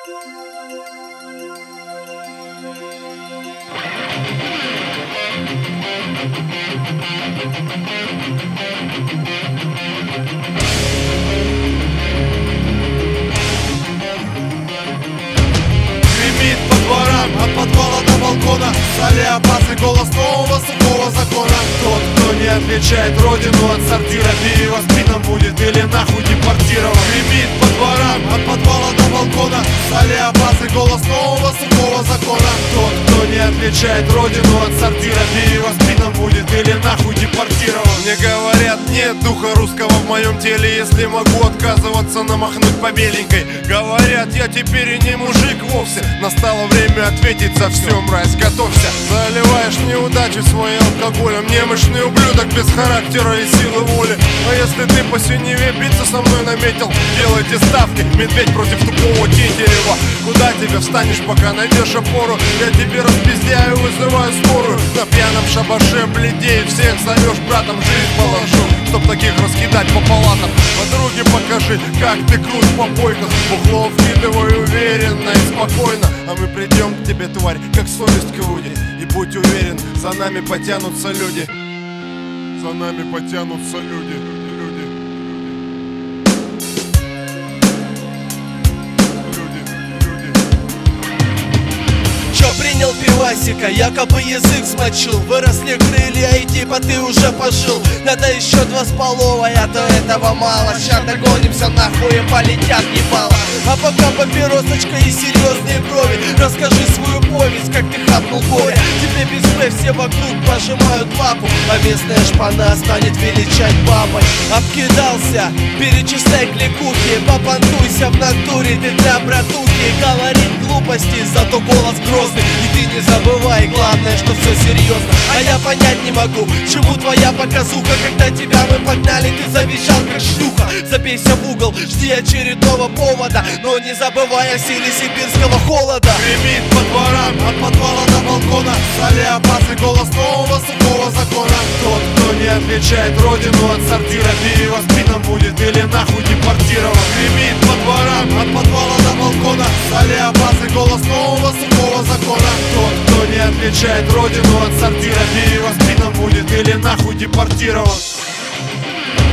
Гремит по дворам, от подвала до балкона. В зале опасный голос нового сухого закона. Тот, кто не отличает родину от сортира, перевоспитан будет или нахуй депортирован. Гремит по дворам, от подвала до балкона. В зале опасный голос нового сухого закона. Тот, кто не отличает родину от сортира, перевоспитан будет или нахуй депортирован. Мне говорят, нет духа русского в моем теле, если могу отказываться намахнуть по беленькой. Говорят, я теперь и не мужик вовсе. Настало время ответить за все, мразь, готовься. Заливаешь неудачи своим алкоголем, немощный ублюдок без характера и силы воли. А если ты по синеве биться со мной наметил, делайте ставки, медведь против тупого Тетерева. Куда тебе встанешь, пока найдешь опору? Я тебе распиздяю, вызываю скорую. На пьяном шабаше бледей всех зовешь братом, жизнь положу, чтоб таких раскидать по палатам. Подруге покажи, как ты крут в попойках. Бухло вкидывай уверенно и спокойно. А мы придем к тебе, тварь, как совесть к Иуде. И будь уверен, за нами потянутся люди. За нами потянутся люди. Принял пивасика, якобы язык смочил. Выросли крылья и типа ты уже пожил. Надо еще 2,5, а то этого мало. Ща догонимся нахуй и полетят ебало. А пока папиросочка и серьезные брови. Расскажи свою повесть, как ты хапнул горя. Тебе без Б все вокруг пожимают лапу, а местная шпана станет величать бабой. Обкидался, перечисляй кликухи. Попонтуйся в натуре, ты для братухи. Говорит глупости, зато голос грозный. И ты не забывай, главное, что все серьезно. А я понять не могу, чему твоя показуха. Когда тебя мы погнали, ты завещал как шлюха. Забейся в угол, жди очередного повода, но не забывай о силе сибирского холода. Гремит по дворам, от подвала до балкона. В зале опасный голос нового сухого закона. Тот, кто не отличает родину от сортира, перевоспитан будет или нахуй депортирован. Гремит по дворам, от подвала до балкона. В зале опасный голос нового сухого закона. Тот, кто не отличает родину от сортира, перевоспитан будет или нахуй депортирован.